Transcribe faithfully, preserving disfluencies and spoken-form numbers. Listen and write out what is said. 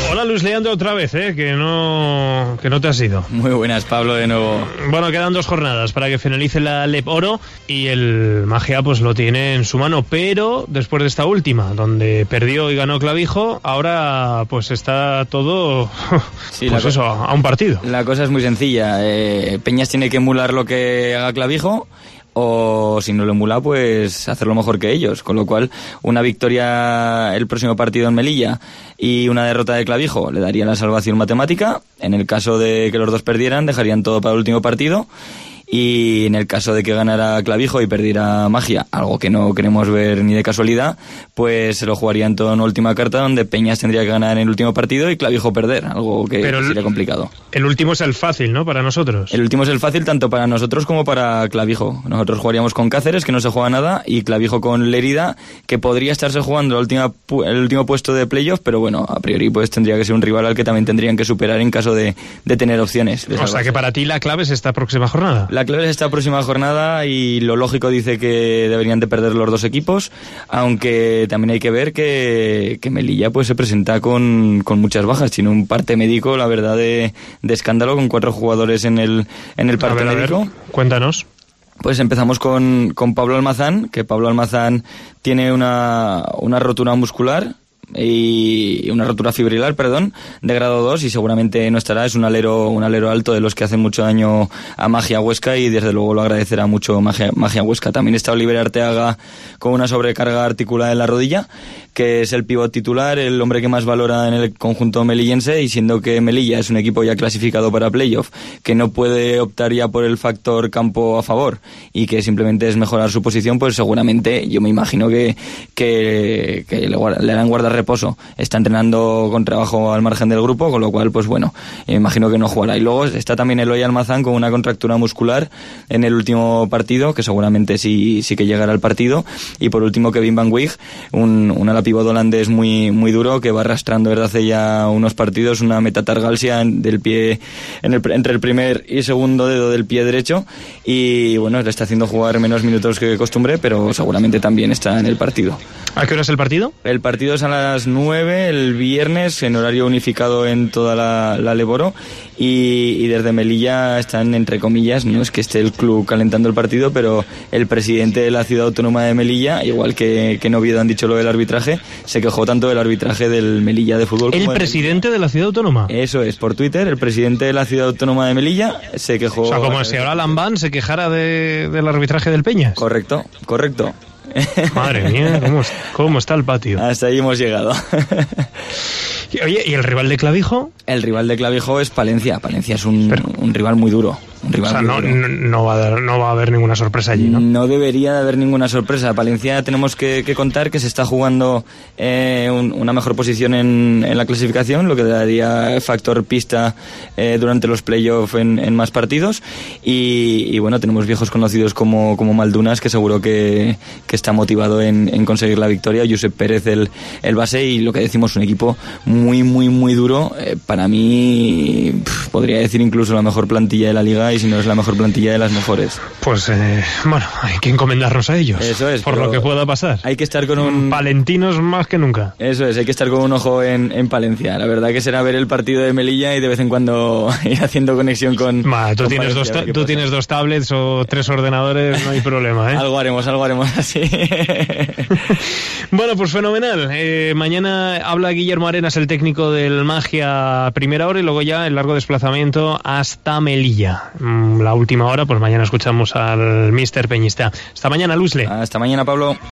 Hola Luis Leandro otra vez, ¿eh? que no que no te has ido. Muy buenas, Pablo, de nuevo. Bueno, quedan dos jornadas para que finalice la Lep Oro y el Magia pues lo tiene en su mano, pero después de esta última, donde perdió y ganó Clavijo, ahora pues está todo sí, pues eso, a un partido. La cosa es muy sencilla, eh, Peñas tiene que emular lo que haga Clavijo, o si no lo emula, pues hacerlo mejor que ellos, con lo cual una victoria el próximo partido en Melilla y una derrota de Clavijo le daría la salvación matemática. En el caso de que los dos perdieran, dejarían todo para el último partido. Y en el caso de que ganara Clavijo y perdiera Magia, algo que no queremos ver ni de casualidad, pues se lo jugarían todo en última carta, donde Peñas tendría que ganar en el último partido y Clavijo perder, algo que Pero sería complicado. El último es el fácil, ¿no?, para nosotros. El último es el fácil tanto para nosotros como para Clavijo. Nosotros jugaríamos con Cáceres, que no se juega nada, y Clavijo con Lérida, que podría estarse jugando la última, el último puesto de playoff, pero bueno, a priori pues tendría que ser un rival al que también tendrían que superar en caso de, de tener opciones. De o sea que para ti la clave es esta próxima jornada. La clave es esta próxima jornada y lo lógico dice que deberían de perder los dos equipos, aunque también hay que ver que, que Melilla pues se presenta con, con muchas bajas. Tiene un parte médico, la verdad, de, de escándalo, con cuatro jugadores en el, en el parte a ver, médico. A ver, cuéntanos. Pues empezamos con, con Pablo Almazán, que Pablo Almazán tiene una, una rotura muscular y una rotura fibrilar, perdón, de grado dos, y seguramente no estará. Es un alero un alero alto de los que hacen mucho daño a Magia Huesca, y desde luego lo agradecerá mucho Magia, Magia Huesca. También está Oliver Arteaga con una sobrecarga articular en la rodilla, que es el pívot titular, el hombre que más valora en el conjunto melillense, y siendo que Melilla es un equipo ya clasificado para playoff, que no puede optar ya por el factor campo a favor y que simplemente es mejorar su posición, pues seguramente yo me imagino que, que, que le, le harán guardar reposo. Está entrenando con trabajo al margen del grupo, con lo cual pues bueno, me imagino que no jugará. Y luego está también Eloy Almazán con una contractura muscular en el último partido, que seguramente sí, sí que llegará al partido. Y por último Kevin Van Wijk, un, un ala pívot holandés muy, muy duro, que va arrastrando desde hace ya unos partidos una metatargalsia del pie, en el, entre el primer y segundo dedo del pie derecho, y bueno, le está haciendo jugar menos minutos que de costumbre, pero seguramente también está en el partido. ¿A qué hora es el partido? El partido es a las nueve el viernes, en horario unificado en toda la, la Leboro, y, y desde Melilla están, entre comillas, no es que esté el club calentando el partido, pero el presidente de la ciudad autónoma de Melilla, igual que, que en Oviedo han dicho lo del arbitraje, se quejó tanto del arbitraje del Melilla de fútbol. ¿El presidente de, de la ciudad autónoma? Eso es, por Twitter, el presidente de la ciudad autónoma de Melilla se quejó. O sea, como si ahora Lambán se quejara de, del arbitraje del Peñas. Correcto, correcto. Madre mía, ¿cómo, cómo está el patio? Hasta ahí hemos llegado. Oye, ¿y el rival de Clavijo? El rival de Clavijo es Palencia. Palencia es un, Pero, un rival muy duro. Un rival o sea, muy no, duro. no, va a dar, no va a haber ninguna sorpresa allí, ¿no? No debería de haber ninguna sorpresa. Palencia tenemos que, que contar que se está jugando eh, un, una mejor posición en, en la clasificación, lo que daría factor pista eh, durante los playoffs en, en más partidos. Y, y bueno, tenemos viejos conocidos como, como Maldunas, que seguro que, que está motivado en, en conseguir la victoria. Josep Pérez, el, el base, y lo que decimos, un equipo muy, muy, muy duro. Eh, para mí, pff, podría decir incluso la mejor plantilla de la liga, y si no es la mejor plantilla, de las mejores. Pues eh, bueno, hay que encomendarnos a ellos. Eso es. Por lo que pueda pasar. Hay que estar con un... Palentinos más que nunca. Eso es, hay que estar con un ojo en, en Palencia. La verdad que será ver el partido de Melilla y de vez en cuando ir haciendo conexión con... Ma, tú con tienes, dos, ta- tú pasa. tienes dos tablets o tres ordenadores, no hay problema, ¿eh? Algo haremos, algo haremos así. Bueno, pues fenomenal. Eh, mañana habla Guillermo Arenas, el técnico del Magia, primera hora, y luego ya el largo desplazamiento hasta Melilla. La última hora, pues mañana escuchamos al míster Peñista. Hasta mañana, Luisle. Hasta mañana, Pablo.